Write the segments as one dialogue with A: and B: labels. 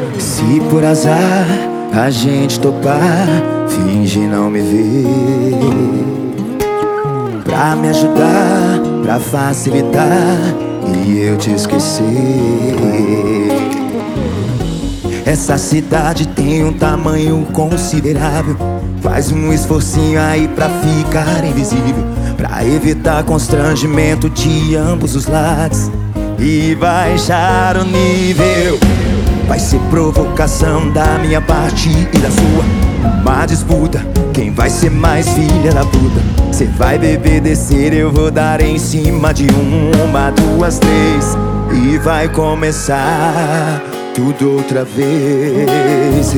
A: Se por azar a gente topar, finge não me ver, pra me ajudar, pra facilitar e eu te esquecer. Essa cidade tem um tamanho considerável, faz um esforcinho aí pra ficar invisível, pra evitar constrangimento de ambos os lados e baixar o nível. Vai ser provocação da minha parte e da sua, uma disputa, quem vai ser mais filha da puta. Cê vai beber, descer, eu vou dar em cima de uma, duas, três, e vai começar tudo outra vez.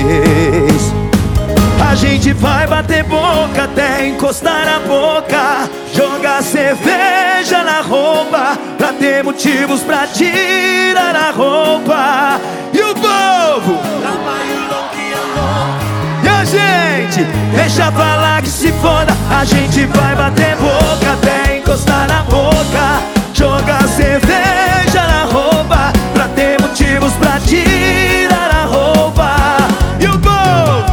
A: A gente vai bater boca até encostar a boca, jogar cerveja na roupa, pra ter motivos pra tirar a roupa. E o povo, e a gente deixa falar que se foda. A gente vai bater boca até encostar na boca, jogar cerveja na roupa, pra ter motivos pra tirar a roupa. E o povo,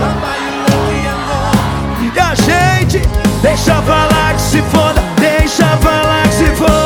A: e a gente deixa falar que se foda, deixa falar que se foda.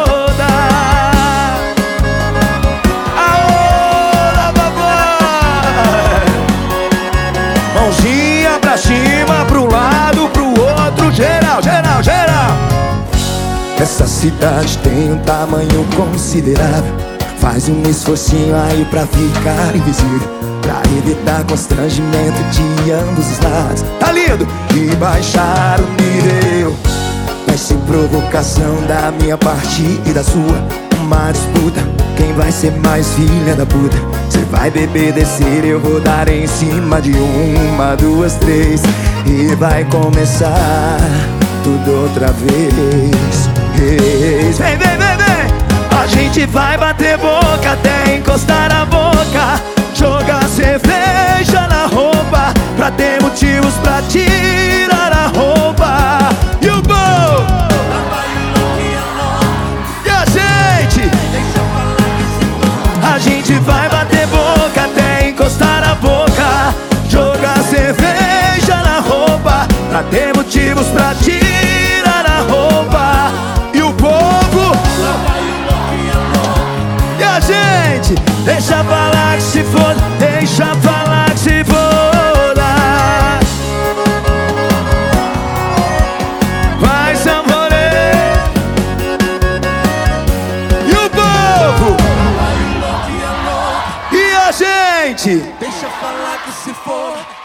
A: Aô, papai! Mãozinha pra cima, pro lado, pro outro, geral, geral, geral. Essa cidade tem um tamanho considerável, faz um esforcinho aí pra ficar invisível, pra evitar constrangimento de ambos os lados. Tá lindo? E baixar o nível. Vai ser provocação da minha parte e da sua, uma disputa, quem vai ser mais filha da puta. Cê vai beber, descer, eu vou dar em cima de uma, duas, três, e vai começar tudo outra vez. Vem, vem, vem, vem. A gente vai bater boca até encostar a boca, jogar cerveja na roupa, pra ter motivos pra tirar a roupa. E o povo, e a gente vai bater boca até encostar a boca, jogar cerveja na roupa, pra ter motivos pra tirar a roupa. E o povo, e a gente deixa falar que se foda, deixa falar que se foda. Vai, Samborê. E o povo, e a gente
B: deixa falar que se foda.